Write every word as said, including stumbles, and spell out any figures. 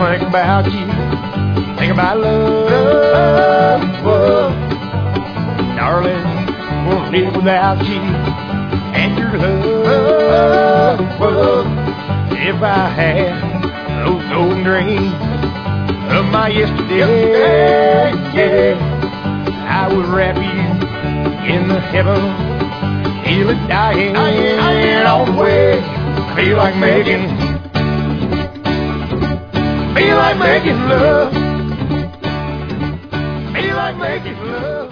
think about you, think about love, love. Darling, won't live without you and your love, love. If I had those golden dreams of my yesterday, yeah, I would wrap you in the heaven, feel it dying, dying all the way. Feel like making, feel like making love, feel like making love.